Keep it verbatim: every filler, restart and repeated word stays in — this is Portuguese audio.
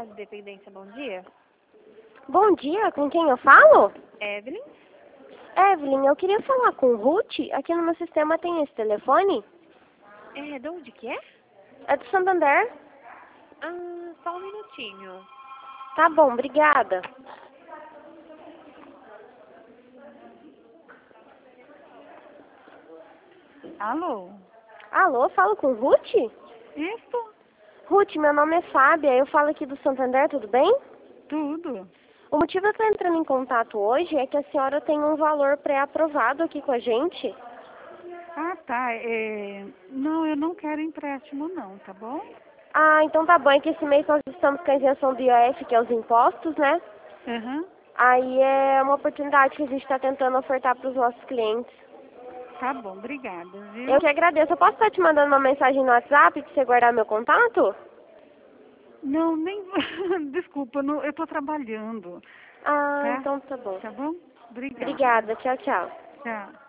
Casa de Dependência, bom dia. Bom dia, com quem eu falo? Evelyn? Evelyn, eu queria falar com Ruth. Aqui no meu sistema tem esse telefone. É, de onde que é? É do Santander? Ah, só um minutinho. Tá bom, obrigada. Alô? Alô, falo com Ruth? Isso? Ruth, meu nome é Fábia, eu falo aqui do Santander, tudo bem? Tudo. O motivo de eu estar entrando em contato hoje é que a senhora tem um valor pré-aprovado aqui com a gente. Ah, tá. É... Não, eu não quero empréstimo não, tá bom? Ah, então tá bom, é que esse mês nós estamos com a isenção do I O F, que é os impostos, né? Aham. Aí é uma oportunidade que a gente está tentando ofertar para os nossos clientes. Tá bom, obrigada, Eu viu? que agradeço. Eu posso estar te mandando uma mensagem no WhatsApp para você guardar meu contato? Não, nem... Desculpa, não... eu tô trabalhando, Ah, tá? então tá bom. Tá bom? Obrigada. Obrigada. Tchau, tchau. Tchau.